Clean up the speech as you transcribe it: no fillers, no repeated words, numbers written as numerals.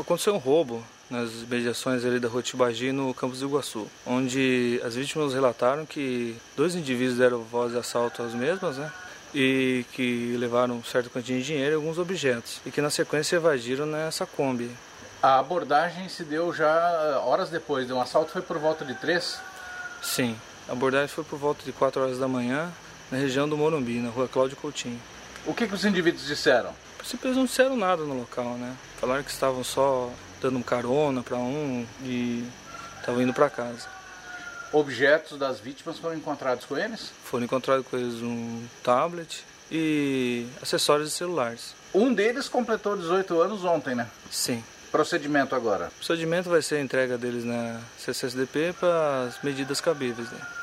Aconteceu um roubo nas mediações ali da Rua Tibagi, no Campos do Iguaçu, onde as vítimas relataram que 2 indivíduos deram voz de assalto às mesmas, né? E que levaram certa quantia de dinheiro e alguns objetos, e que na sequência evadiram nessa Kombi. A abordagem se deu já horas depois, o assalto foi por volta de 3? Sim, a abordagem foi por volta de 4 horas da manhã, na região do Morumbi, na Rua Cláudio Coutinho. O que os indivíduos disseram? A princípio eles não disseram nada no local, né? Falaram que estavam só dando um carona para um e estavam indo para casa. Objetos das vítimas foram encontrados com eles? Foram encontrados com eles um tablet e acessórios de celulares. Um deles completou 18 anos ontem, né? Sim. Procedimento agora? O procedimento vai ser a entrega deles na CCSDP para as medidas cabíveis, né?